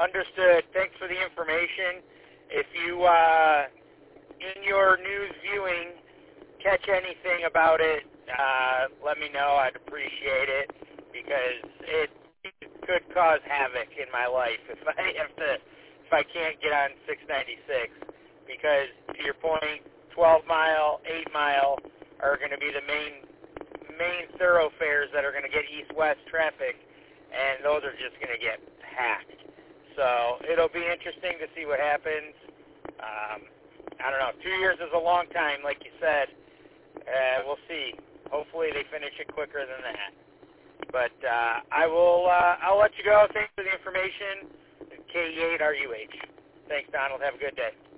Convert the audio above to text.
Understood. Thanks for the information. If you, in your news viewing, catch anything about it, let me know. I'd appreciate it because it could cause havoc in my life if I can't get on 696. Because to your point, 12 mile, 8 mile are going to be the main thoroughfares that are going to get east-west traffic, and those are just going to get packed. So it'll be interesting to see what happens. I don't know. 2 years is a long time, like you said. We'll see. Hopefully they finish it quicker than that. But I'll let you go. Thanks for the information. K8RUH. Thanks, Donald. Have a good day.